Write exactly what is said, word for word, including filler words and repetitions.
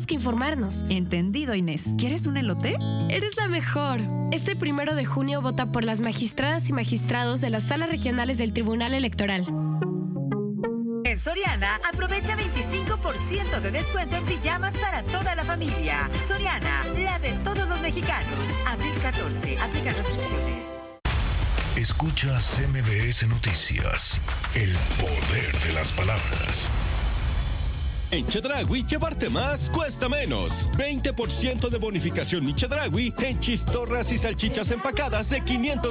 tenemos que informarnos. Entendido, Inés. ¿Quieres un elote? Eres la mejor. Este primero de junio vota por las magistradas y magistrados de las salas regionales del Tribunal Electoral. En Soriana, aprovecha veinticinco por ciento de descuento en pijamas para toda la familia. Soriana, la de todos los mexicanos. Abril catorce, aplica restricciones. Escuchas M B S Noticias, el poder de las palabras. En Chedraui, llevarte más cuesta menos. veinte por ciento de bonificación Mi Chedraui en chistorras y salchichas empacadas de quinientos